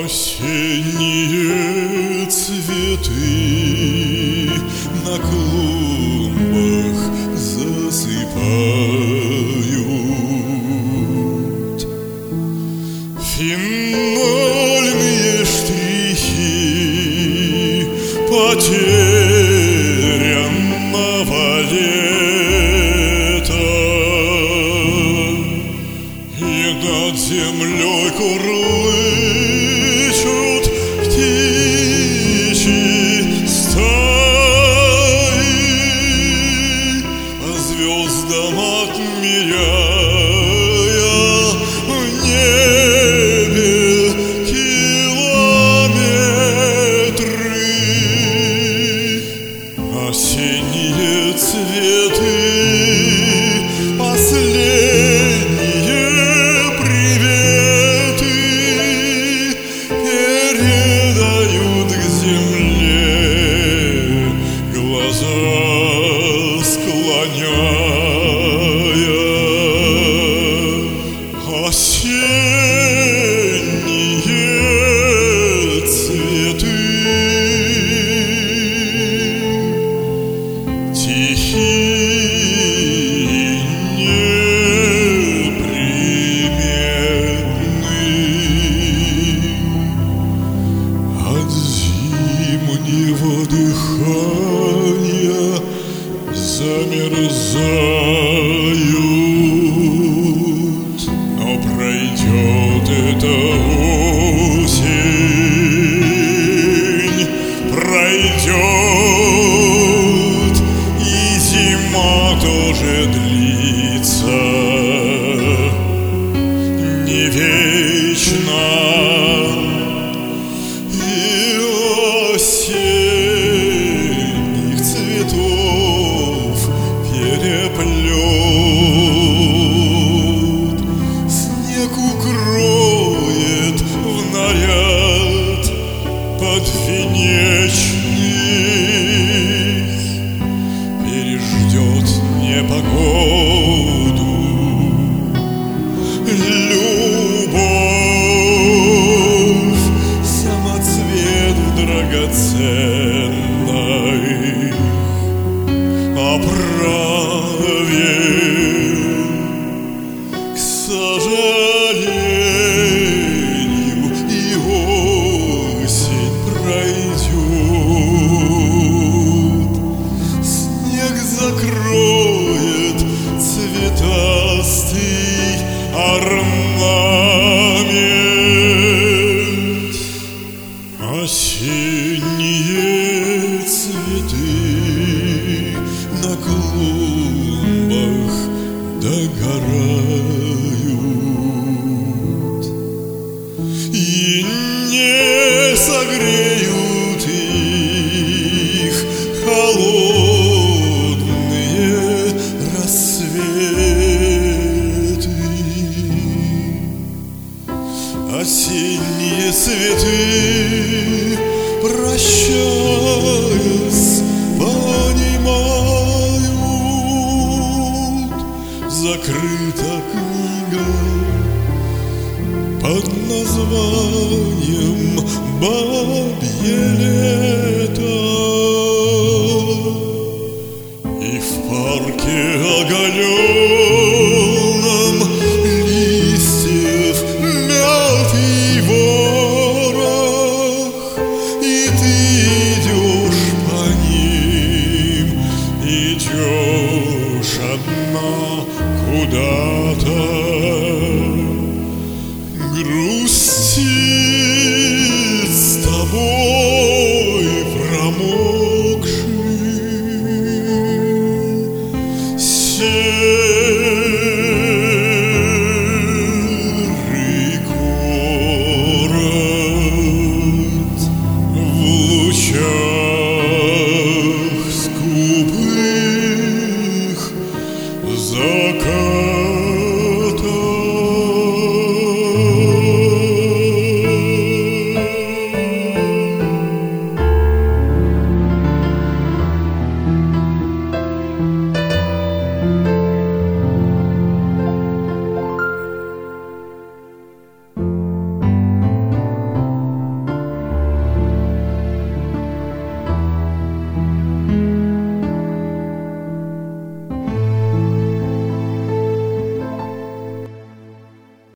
Осенние цветы на клумбах засыпают финальные штрихи потерянного лета, и над землей курлычут птичьи стаи, по звездам отмеряя в небе километры. Осенние цветы, последние приветы передают к земле, глаза склоняя. Осенние цветы тихие, неприметны, от зимнего дыхания замерзают. Но пройдет эта осень, пройдет, и зима тоже длится не вечно, и осенних цветов переплет, снег укроет в наряд подвенечный, переждет непогоду любовь, самоцвет в драгоценной оправе. К сожалению, и осень пройдет, снег закроет цветастый орнамент. Осенние цветы на клумбах догорают и не согреют их холодные рассветы. Осенние цветы, прощаясь, понимают, закрыта книга под названием «Бабье лето», и в парке оголен